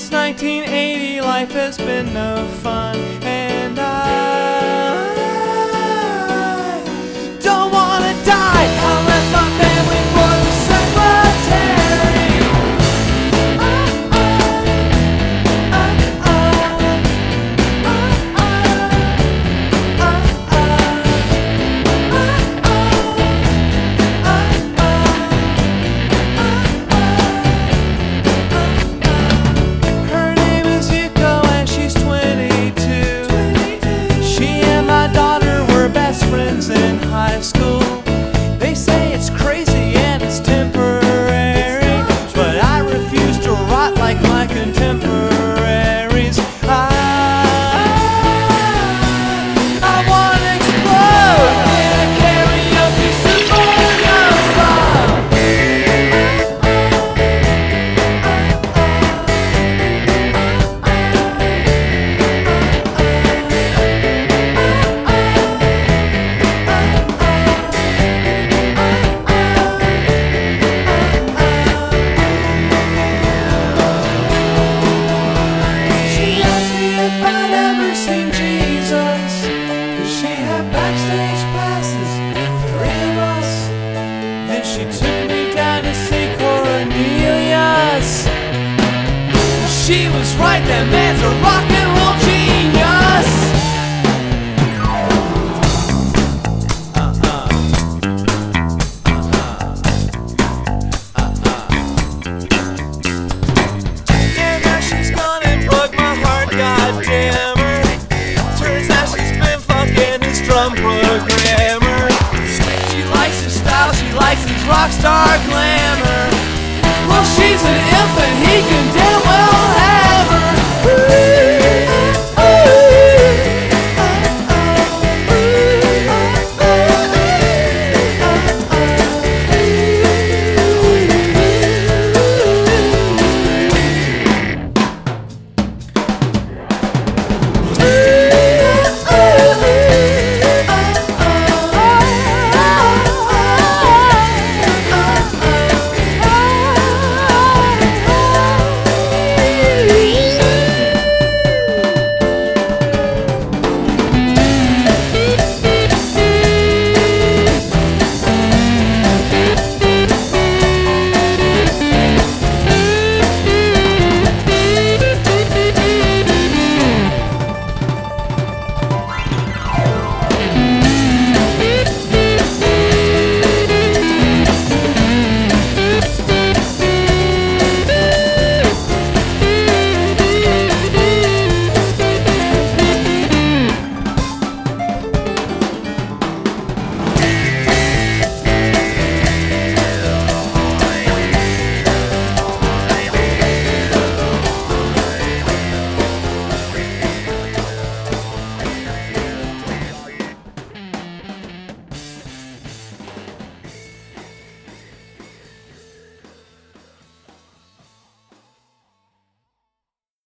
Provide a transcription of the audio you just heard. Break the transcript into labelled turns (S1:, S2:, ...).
S1: Since 1980, life has been no fun, and I don't wanna die. I left my family for the cemetery. Her name is Yuko and she's 22. She and my daughter were best friends in high school. They say it's crazy and it's temporary, but I refuse to rot like my contemporaries. I wanna explode in a karaoke supernova. She asked me if I'd ever seen Jesus, 'cause she had backstage passes for 3 of us. Then she took me down to see Cornelius. She was right, that man's a rock and roll genius. Yeah, now she's gone and broke my heart, goddamn her. Turns out she's been fucking his drum programmer. She likes his style, she likes his rock star glamour. Well, she's an infant, he can damn well have her. Woo!